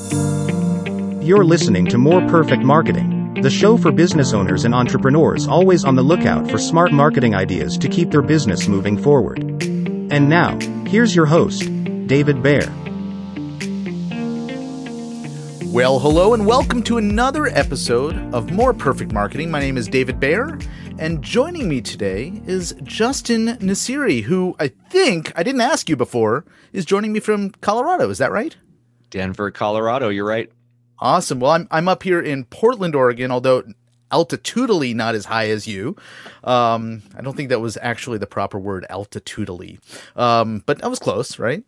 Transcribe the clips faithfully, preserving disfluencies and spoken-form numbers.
You're listening to More Perfect Marketing, the show for business owners and entrepreneurs always on the lookout for smart marketing ideas to keep their business moving forward. And now, here's your host, David Baer. Well, hello and welcome to another episode of More Perfect Marketing. My name is David Baer, and joining me today is Justin Nassiri, who I think, I didn't ask you before, is joining me from Colorado. Is that right? Denver, Colorado. You're right. Awesome. Well, I'm I'm up here in Portland, Oregon, although altitudinally not as high as you. Um, I don't think that was actually the proper word, altitudinally. Um, but I was close, right?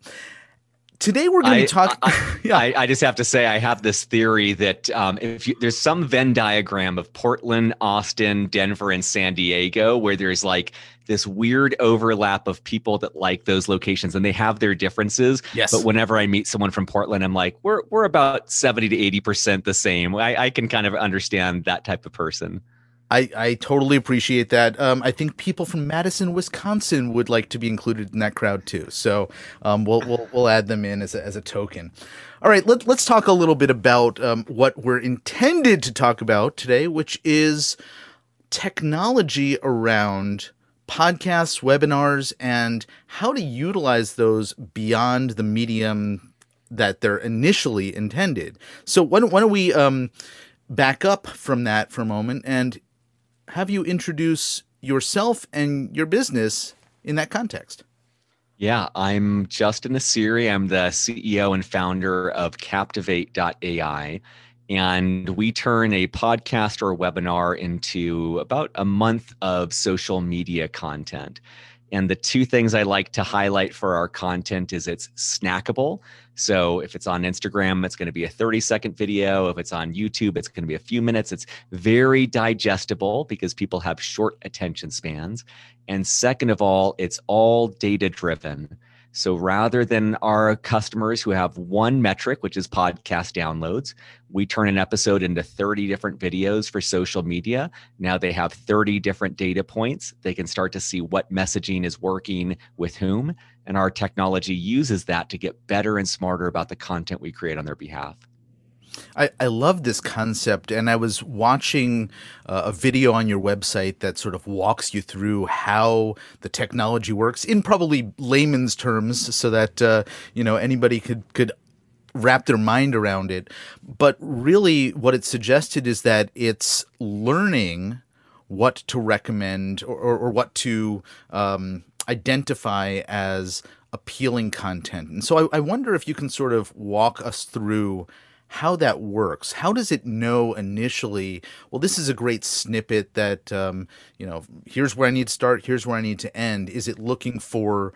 Today we're going to be talking. I, yeah. I, I just have to say I have this theory that um, if you, there's some Venn diagram of Portland, Austin, Denver, and San Diego, where there's like this weird overlap of people that like those locations, and they have their differences. Yes. But whenever I meet someone from Portland, I'm like, we're we're about seventy to eighty percent the same. I, I can kind of understand that type of person. I, I totally appreciate that. Um, I think people from Madison, Wisconsin would like to be included in that crowd too. So um, we'll, we'll we'll add them in as a, as a token. All right, let, let's talk a little bit about um, what we're intended to talk about today, which is technology around podcasts, webinars, and how to utilize those beyond the medium that they're initially intended. So why don't, why don't we um, back up from that for a moment and have you introduce yourself and your business in that context? Yeah, I'm Justin Nassiri. I'm the C E O and founder of Captivate dot A I. And we turn a podcast or a webinar into about a month of social media content. And the two things I like to highlight for our content is it's snackable. So if it's on Instagram, it's going to be a thirty second video. If it's on YouTube, it's going to be a few minutes. It's very digestible because people have short attention spans. And second of all, it's all data driven. So rather than our customers who have one metric, which is podcast downloads, we turn an episode into thirty different videos for social media. Now they have thirty different data points. They can start to see what messaging is working with whom. And our technology uses that to get better and smarter about the content we create on their behalf. I, I love this concept, and I was watching uh, a video on your website that sort of walks you through how the technology works in probably layman's terms, so that uh, you know anybody could could wrap their mind around it. But really, what it suggested is that it's learning what to recommend or, or, or what to um, identify as appealing content. And so I, I wonder if you can sort of walk us through how that works. How does it know initially, well, this is a great snippet that, um, you know, here's where I need to start, here's where I need to end. Is it looking for,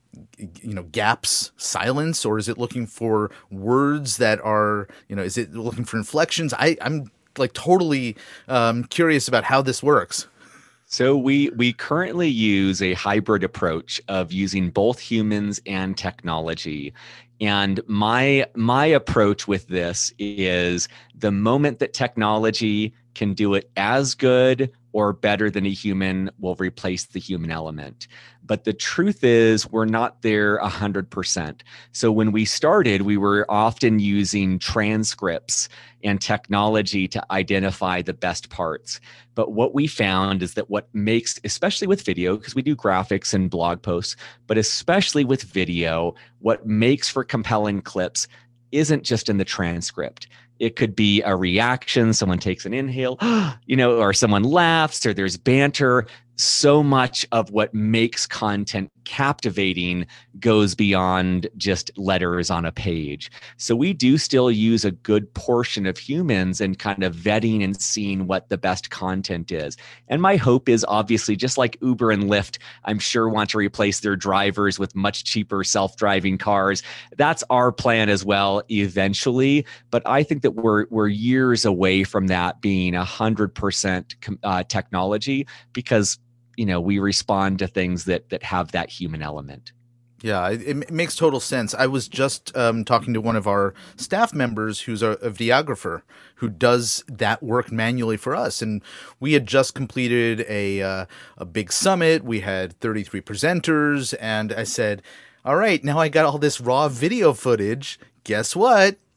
you know, gaps, silence, or is it looking for words that are, you know, is it looking for inflections? I, I'm like totally um, curious about how this works. So we we currently use a hybrid approach of using both humans and technology. And my my approach with this is the moment that technology can do it as good or better than a human, will replace the human element. But the truth is we're not there one hundred percent. So when we started, we were often using transcripts and technology to identify the best parts. But what we found is that what makes, especially with video, because we do graphics and blog posts, but especially with video, what makes for compelling clips isn't just in the transcript. It could be a reaction, someone takes an inhale, you know, or someone laughs, or there's banter. So much of what makes content captivating goes beyond just letters on a page. So we do still use a good portion of humans and kind of vetting and seeing what the best content is. And my hope is obviously just like Uber and Lyft, I'm sure want to replace their drivers with much cheaper self-driving cars. That's our plan as well eventually. But I think that we're we're years away from that being one hundred percent uh, technology because you know, we respond to things that that have that human element. Yeah, it, it makes total sense. I was just um, talking to one of our staff members who's a, a videographer who does that work manually for us. And we had just completed a, uh, a big summit. We had thirty-three presenters. And I said, all right, now I got all this raw video footage. Guess what?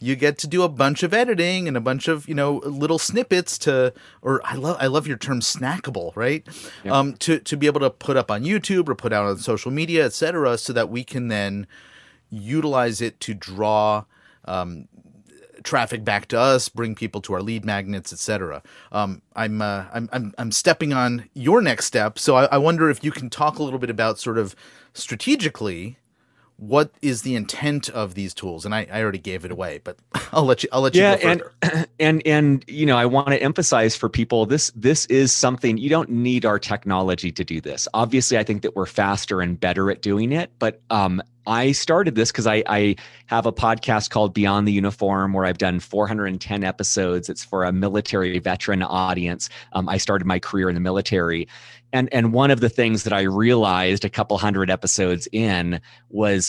you get to do a bunch of editing and a bunch of, you know, little snippets to, or I love, I love your term snackable, right? Yep. Um, to, to be able to put up on YouTube or put out on social media, et cetera, so that we can then utilize it to draw, um, traffic back to us, bring people to our lead magnets, et cetera. Um, I'm, uh, I'm, I'm, I'm stepping on your next step. So I, I wonder if you can talk a little bit about sort of strategically, what is the intent of these tools? And I, I already gave it away, but I'll let you, I'll let you yeah, go further. and, and, and, you know, I want to emphasize for people, this, this is something, you don't need our technology to do this. Obviously, I think that we're faster and better at doing it, but, um, I started this because I, I have a podcast called Beyond the Uniform where I've done four hundred ten episodes. It's for a military veteran audience. Um, I started my career in the military. And, and one of the things that I realized a couple hundred episodes in was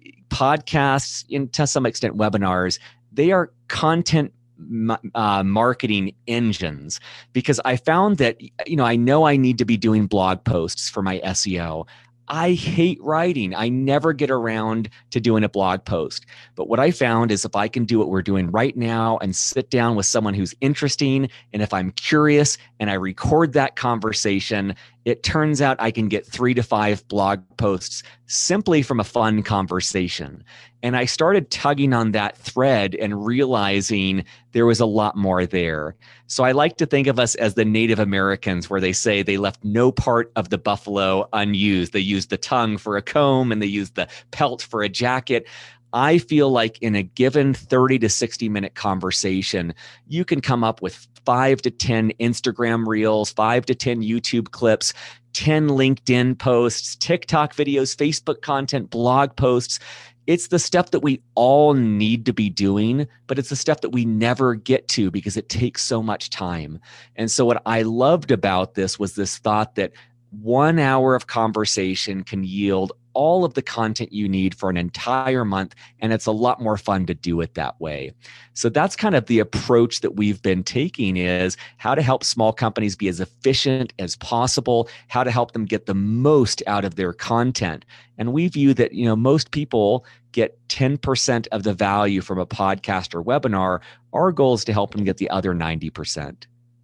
podcasts, and to some extent webinars, they are content Uh, marketing engines, because I found that, you know, I know I need to be doing blog posts for my S E O. I hate writing. I never get around to doing a blog post. But what I found is if I can do what we're doing right now and sit down with someone who's interesting, and if I'm curious and I record that conversation, it turns out I can get three to five blog posts simply from a fun conversation. And I started tugging on that thread and realizing there was a lot more there. So I like to think of us as the Native Americans, where they say they left no part of the buffalo unused. They used the tongue for a comb and they used the pelt for a jacket. I feel like in a given thirty to sixty minute conversation, you can come up with five to ten Instagram reels, five to ten YouTube clips, ten LinkedIn posts, TikTok videos, Facebook content, blog posts. It's the stuff that we all need to be doing, but it's the stuff that we never get to because it takes so much time. And so what I loved about this was this thought that one hour of conversation can yield all of the content you need for an entire month, and it's a lot more fun to do it that way. So that's kind of the approach that we've been taking, is how to help small companies be as efficient as possible, how to help them get the most out of their content. And we view that, you know, most people get ten percent of the value from a podcast or webinar. Our goal is to help them get the other ninety percent.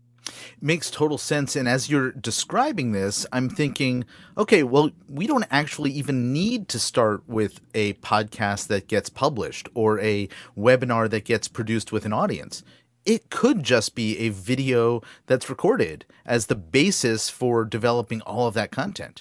Makes total sense. And as you're describing this, I'm thinking, okay, well, we don't actually even need to start with a podcast that gets published or a webinar that gets produced with an audience. It could just be a video that's recorded as the basis for developing all of that content.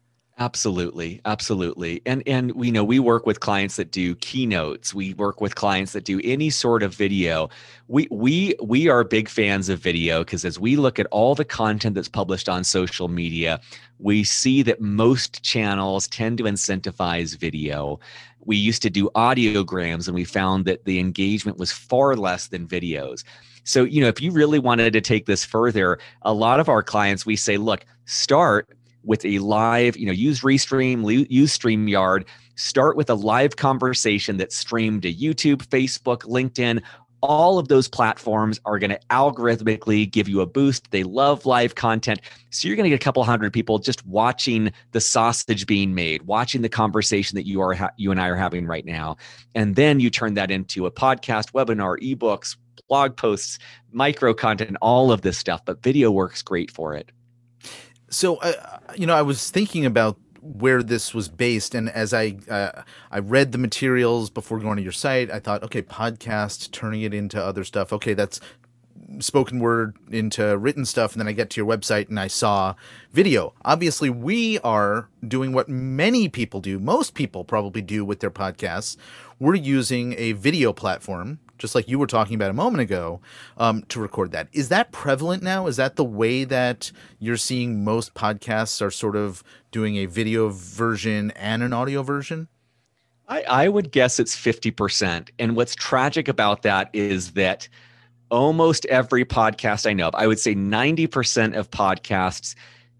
Absolutely. Absolutely. And, and we know we work with clients that do keynotes. We work with clients that do any sort of video. We, we, we are big fans of video because as we look at all the content that's published on social media, we see that most channels tend to incentivize video. We used to do audiograms and we found that the engagement was far less than videos. So, you know, if you really wanted to take this further, a lot of our clients, we say, look, start with a live, you know, use Restream, use StreamYard, start with a live conversation that's streamed to YouTube, Facebook, LinkedIn. All of those platforms are going to algorithmically give you a boost. They love live content. So you're going to get a couple hundred people just watching the sausage being made, watching the conversation that you are, ha- you and I are having right now. And then you turn that into a podcast, webinar, ebooks, blog posts, micro content, all of this stuff. But video works great for it. So, uh, you know, I was thinking about where this was based, and as I uh, I read the materials before going to your site, I thought, okay, podcast, turning it into other stuff. Okay, that's spoken word into written stuff, and then I get to your website and I saw video. Obviously, we are doing what many people do, most people probably do with their podcasts. We're using a video platform, just like you were talking about a moment ago, um, to record that. Is that prevalent now? Is that the way that you're seeing most podcasts are sort of doing a video version and an audio version? I, I would guess it's fifty percent. And what's tragic about that is that almost every podcast I know of, I would say ninety percent of podcasts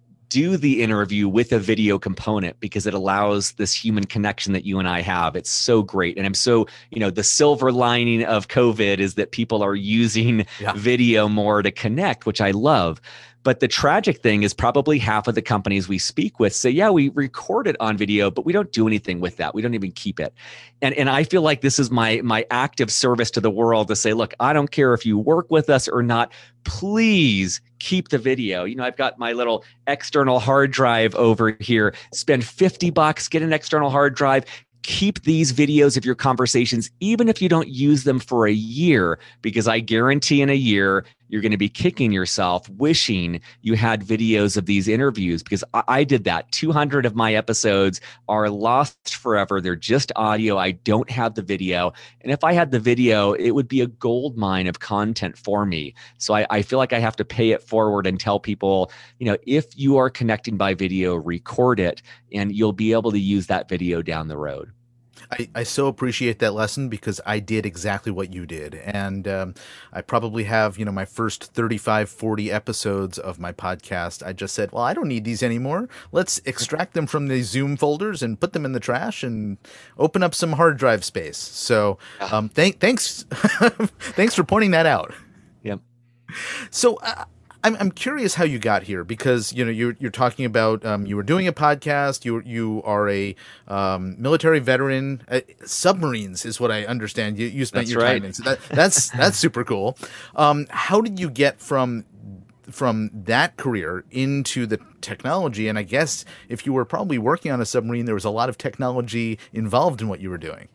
do the interview with a video component because it allows this human connection that you and I have. It's so great. And I'm so, you know, the silver lining of COVID is that people are using yeah. video more to connect, which I love. But the tragic thing is probably half of the companies we speak with say, yeah, we record it on video, but we don't do anything with that. We don't even keep it. And, and I feel like this is my, my active service to the world to say, look, I don't care if you work with us or not, please keep the video. You know, I've got my little external hard drive over here. Spend fifty bucks, get an external hard drive. Keep these videos of your conversations, even if you don't use them for a year, because I guarantee in a year, you're going to be kicking yourself wishing you had videos of these interviews, because I, I did that. two hundred of my episodes are lost forever. They're just audio. I don't have the video. And if I had the video, it would be a gold mine of content for me. So I, I feel like I have to pay it forward and tell people, you know, if you are connecting by video, record it, and you'll be able to use that video down the road. I, I so appreciate that lesson, because I did exactly what you did. And um, I probably have, you know, my first thirty-five, forty episodes of my podcast. I just said, well, I don't need these anymore. Let's extract them from the Zoom folders and put them in the trash and open up some hard drive space. So um, th- thanks. thanks for pointing that out. Yep. So uh, I'm I'm curious how you got here, because you know you're you're talking about um, you were doing a podcast. You you are a um, military veteran. Uh, submarines is what I understand. You you spent That's your right. time in. So that that's that's super cool. Um, how did you get from from that career into the technology? And I guess if you were probably working on a submarine, there was a lot of technology involved in what you were doing.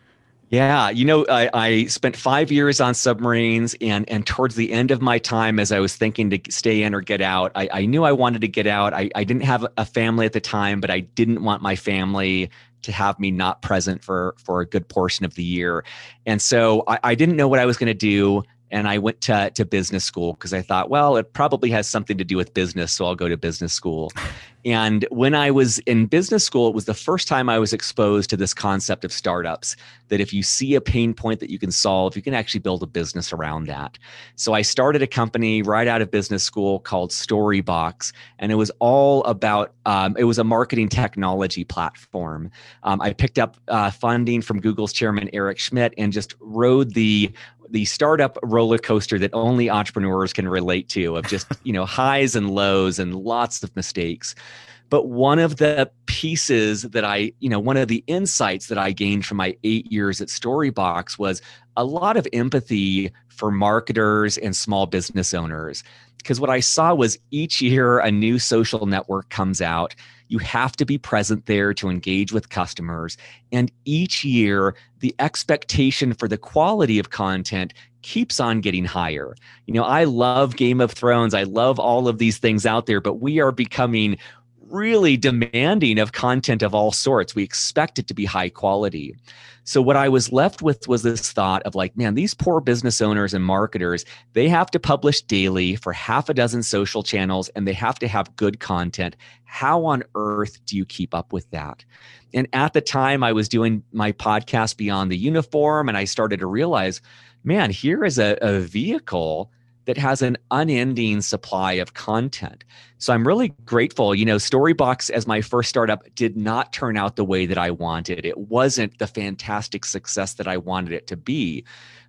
Yeah, you know, I, I spent five years on submarines, and and towards the end of my time, as I was thinking to stay in or get out, I, I knew I wanted to get out. I, I didn't have a family at the time, but I didn't want my family to have me not present for for a good portion of the year. And so I, I didn't know what I was going to do. And I went to, to business school because I thought, well, it probably has something to do with business, so I'll go to business school. And when I was in business school, it was the first time I was exposed to this concept of startups, that if you see a pain point that you can solve, you can actually build a business around that. So I started a company right out of business school called Storybox, and it was all about, um, it was a marketing technology platform. Um, I picked up uh, funding from Google's chairman, Eric Schmidt, and just rode the the startup roller coaster that only entrepreneurs can relate to, of just, you know, highs and lows and lots of mistakes. But one of the pieces that I, you know, one of the insights that I gained from my eight years at Storybox was a lot of empathy for marketers and small business owners. Because what I saw was each year a new social network comes out. You have to be present there to engage with customers. And each year, the expectation for the quality of content keeps on getting higher. You know, I love Game of Thrones. I love all of these things out there, but we are becoming really demanding of content of all sorts. We expect it to be high quality. So what I was left with was this thought of like, man, these poor business owners and marketers, they have to publish daily for half a dozen social channels, and they have to have good content. How on earth do you keep up with that? And at the time I was doing my podcast Beyond the Uniform, and I started to realize, man, here is a, a vehicle that has an unending supply of content. So I'm really grateful. You know, Storybox as my first startup did not turn out the way that I wanted. It wasn't the fantastic success that I wanted it to be.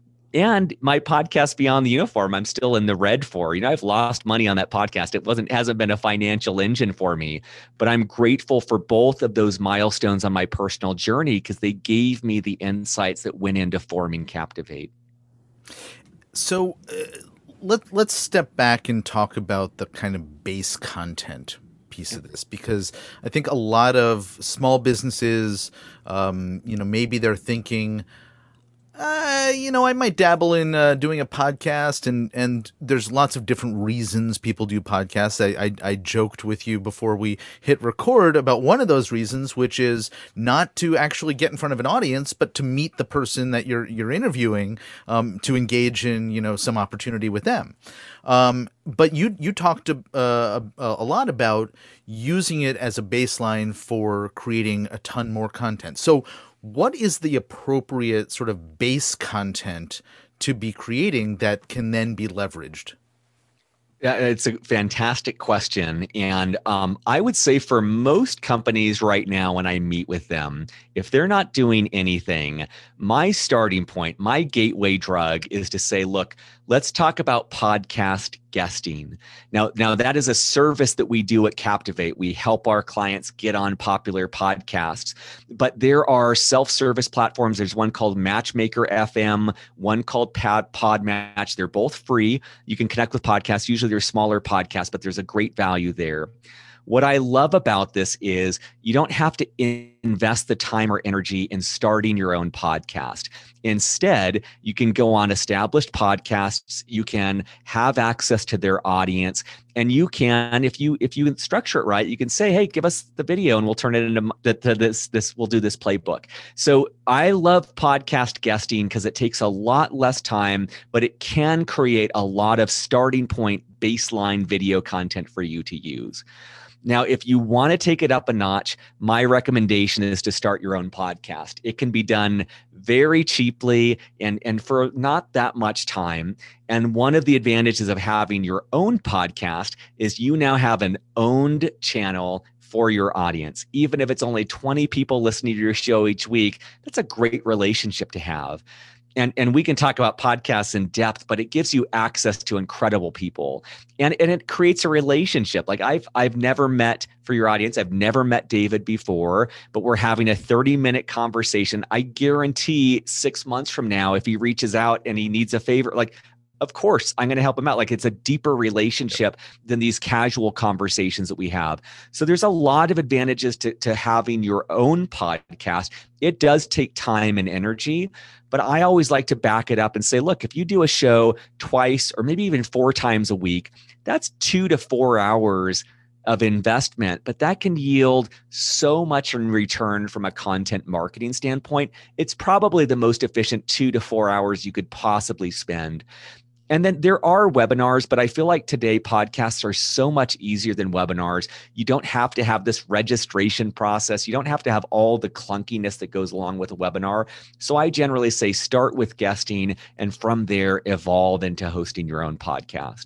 And my podcast Beyond the Uniform, I'm still in the red for. You know, I've lost money on that podcast. It wasn't hasn't been a financial engine for me, but I'm grateful for both of those milestones on my personal journey because they gave me the insights that went into forming Captivate. So uh, let, let's step back and talk about the kind of base content piece of this, because I think a lot of small businesses, um, you know, maybe they're thinking, Uh, you know, I might dabble in uh, doing a podcast, and, and there's lots of different reasons people do podcasts. I, I I joked with you before we hit record about one of those reasons, which is not to actually get in front of an audience, but to meet the person that you're you're interviewing, um, to engage in, you know, some opportunity with them. Um, but you you talked uh, a, a lot about using it as a baseline for creating a ton more content. So what is the appropriate sort of base content to be creating that can then be leveraged? Yeah, it's a fantastic question. And um, I would say for most companies right now, when I meet with them, if they're not doing anything, my starting point, my gateway drug is to say, look, let's talk about podcast guesting. Now, now that is a service that we do at Captivate. We help our clients get on popular podcasts, but there are self-service platforms. There's one called Matchmaker F M, one called Pod, Podmatch. They're both free. You can connect with podcasts. Usually they're smaller podcasts, but there's a great value there. What I love about this is you don't have to invest the time or energy in starting your own podcast. Instead, you can go on established podcasts, you can have access to their audience, and you can, if you if you structure it right, you can say, hey, give us the video and we'll turn it into to this, this we'll do this playbook. So I love podcast guesting because it takes a lot less time, but it can create a lot of starting point baseline video content for you to use. Now, if you want to take it up a notch, my recommendation is to start your own podcast. It can be done very cheaply and, and for not that much time. And one of the advantages of having your own podcast is you now have an owned channel for your audience. Even if it's only twenty people listening to your show each week, that's a great relationship to have. And, and we can talk about podcasts in depth, but it gives you access to incredible people. And, and it creates a relationship. Like I've, I've never met, for your audience, I've never met David before, but we're having a thirty minute conversation. I guarantee six months from now, if he reaches out and he needs a favor, like, of course, I'm going to help him out. Like it's a deeper relationship than these casual conversations that we have. So there's a lot of advantages to, to having your own podcast. It does take time and energy, but I always like to back it up and say, look, if you do a show twice or maybe even four times a week, that's two to four hours of investment, but that can yield so much in return from a content marketing standpoint. It's probably the most efficient two to four hours you could possibly spend. And then there are webinars, but I feel like today podcasts are so much easier than webinars. You don't have to have this registration process. You don't have to have all the clunkiness that goes along with a webinar. So I generally say start with guesting and from there evolve into hosting your own podcast.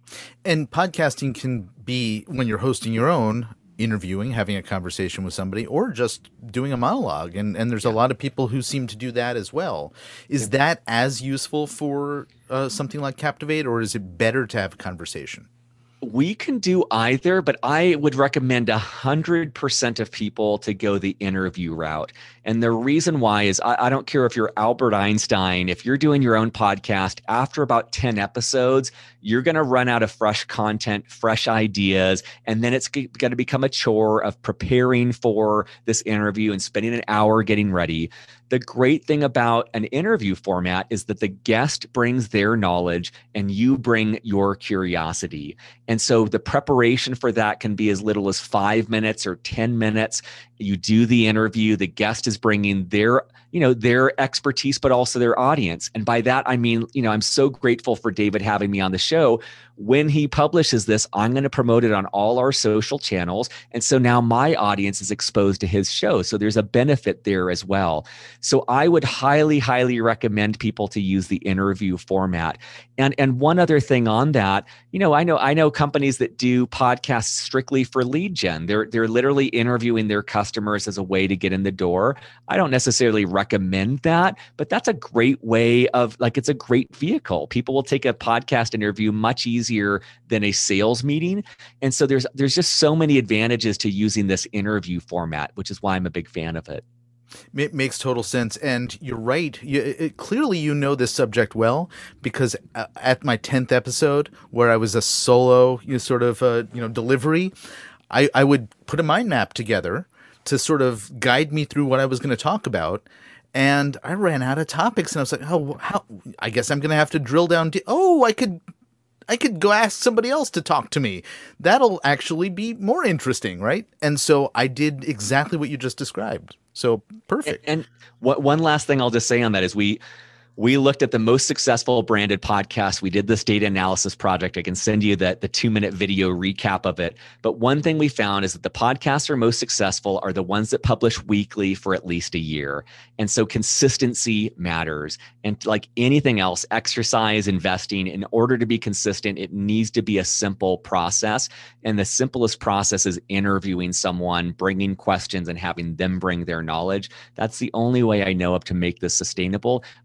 And podcasting can be, when you're hosting your own, interviewing, having a conversation with somebody, or just doing a monologue. And, and there's yeah. a lot of people who seem to do that as well. Is yeah. that as useful for uh, something like Captivate, or is it better to have a conversation? We can do either, but I would recommend one hundred percent of people to go the interview route. And the reason why is I, I don't care if you're Albert Einstein, if you're doing your own podcast, after about ten episodes, you're going to run out of fresh content, fresh ideas, and then it's going to become a chore of preparing for this interview and spending an hour getting ready. The great thing about an interview format is that the guest brings their knowledge and you bring your curiosity. And so the preparation for that can be as little as five minutes or ten minutes. You do the interview, the guest is bringing their, you know, their expertise, but also their audience. And by that, I mean, you know, I'm so grateful for David having me on the show. When he publishes this, I'm going to promote it on all our social channels. And so now my audience is exposed to his show. So there's a benefit there as well. So I would highly, highly recommend people to use the interview format. And, and one other thing on that, you know, I know, I know companies that do podcasts strictly for lead gen. They're, they're literally interviewing their customers as a way to get in the door. I don't necessarily recommend that, but that's a great way of, like, it's a great vehicle. People will take a podcast interview much easier than a sales meeting. And so there's there's just so many advantages to using this interview format, which is why I'm a big fan of it. It makes total sense. And you're right. You, it, clearly, you know this subject well, because uh, at my tenth episode, where I was a solo you know, sort of uh, you know delivery, I, I would put a mind map together to sort of guide me through what I was going to talk about. And I ran out of topics, and I was like, oh, how? I guess I'm going to have to drill down. To, oh, I could I could go ask somebody else to talk to me. That'll actually be more interesting, right? And so I did exactly what you just described. So perfect. And, and what, one last thing I'll just say on that is we we looked at the most successful branded podcasts. We did this data analysis project. I can send you the, the two-minute video recap of it. But one thing we found is that the podcasts that are most successful are the ones that publish weekly for at least a year. And so consistency matters. And like anything else, exercise, investing, in order to be consistent, it needs to be a simple process. And the simplest process is interviewing someone, bringing questions, and having them bring their knowledge. That's the only way I know of to make this sustainable, unless you're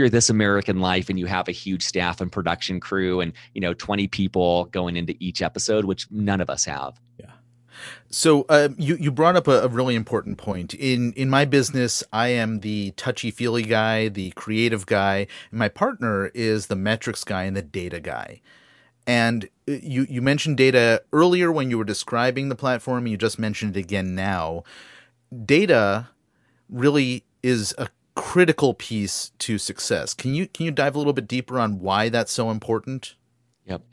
you're This American Life and you have a huge staff and production crew and, you know, twenty people going into each episode, which none of us have. Yeah. So uh, you you brought up a, a really important point. In in my business, I am the touchy-feely guy, the creative guy, and my partner is the metrics guy and the data guy. And you you mentioned data earlier when you were describing the platform, and you just mentioned it again now. Data really is a critical piece to success. Can you can you dive a little bit deeper on why that's so important? Yep.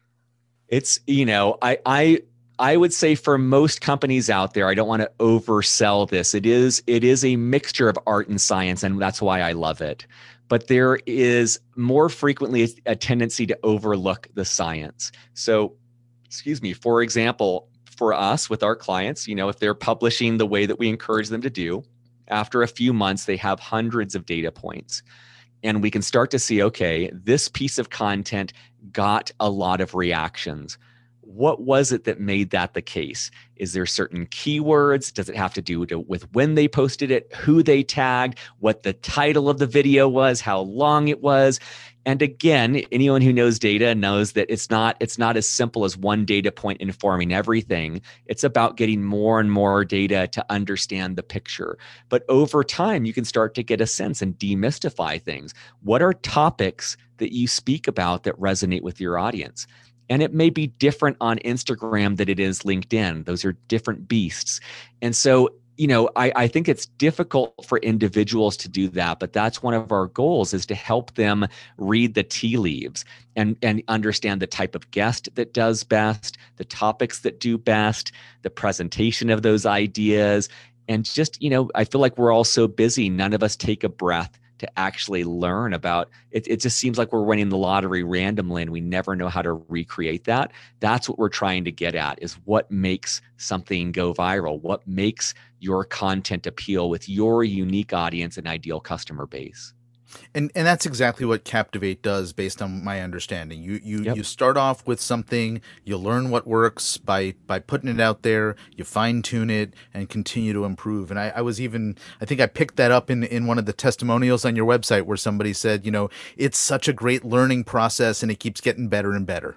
It's, you know, I I I would say for most companies out there, I don't want to oversell this. It is it is a mixture of art and science, and that's why I love it. But there is more frequently a tendency to overlook the science. So, excuse me, for example, for us with our clients, you know, if they're publishing the way that we encourage them to do, after a few months, they have hundreds of data points. And we can start to see, okay, this piece of content got a lot of reactions. What was it that made that the case? Is there certain keywords? Does it have to do with when they posted it, who they tagged, what the title of the video was, how long it was? And again, anyone who knows data knows that it's not, it's not as simple as one data point informing everything. It's about getting more and more data to understand the picture. But over time, you can start to get a sense and demystify things. What are topics that you speak about that resonate with your audience? And it may be different on Instagram than it is LinkedIn. Those are different beasts. And so, you know, I, I think it's difficult for individuals to do that, but that's one of our goals, is to help them read the tea leaves and, and understand the type of guest that does best, the topics that do best, the presentation of those ideas. And just, you know, I feel like we're all so busy, none of us take a breath to actually learn about it. It just seems like we're winning the lottery randomly and we never know how to recreate that. That's what we're trying to get at, is what makes something go viral? What makes your content appeal with your unique audience and ideal customer base? And and that's exactly what Captivate does, based on my understanding. You you Yep. you start off with something, you learn what works by by putting it out there, you fine tune it, and continue to improve. And I, I was even I think I picked that up in in one of the testimonials on your website, where somebody said, you know, it's such a great learning process and it keeps getting better and better.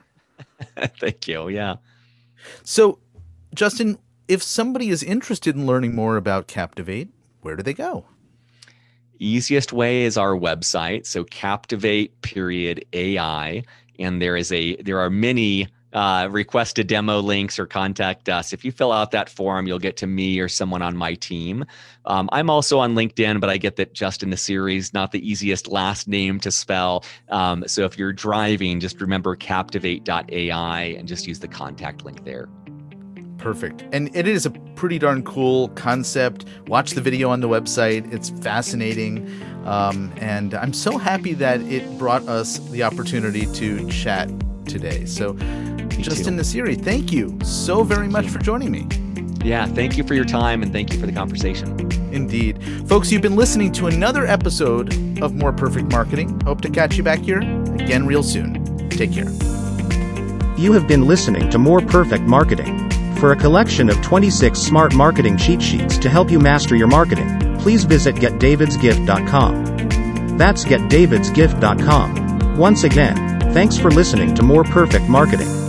Thank you. Yeah. So, Justin, if somebody is interested in learning more about Captivate, where do they go? Easiest way is our website. So Captivate period A I. And there is a, there are many uh, request a demo links or contact us. If you fill out that form, you'll get to me or someone on my team. Um, I'm also on LinkedIn, but I get that Justin Nassiri is not the easiest last name to spell. Um, so if you're driving, just remember captivate dot A I and just use the contact link there. Perfect. And it is a pretty darn cool concept. Watch the video on the website. It's fascinating. Um, and I'm so happy that it brought us the opportunity to chat today. So, Me Justin too. Nassiri, thank you so very much for joining me. Yeah, thank you for your time and thank you for the conversation. Indeed. Folks, you've been listening to another episode of More Perfect Marketing. Hope to catch you back here again real soon. Take care. You have been listening to More Perfect Marketing. For a collection of twenty-six smart marketing cheat sheets to help you master your marketing, please visit get davids gift dot com. That's get davids gift dot com. Once again, thanks for listening to More Perfect Marketing.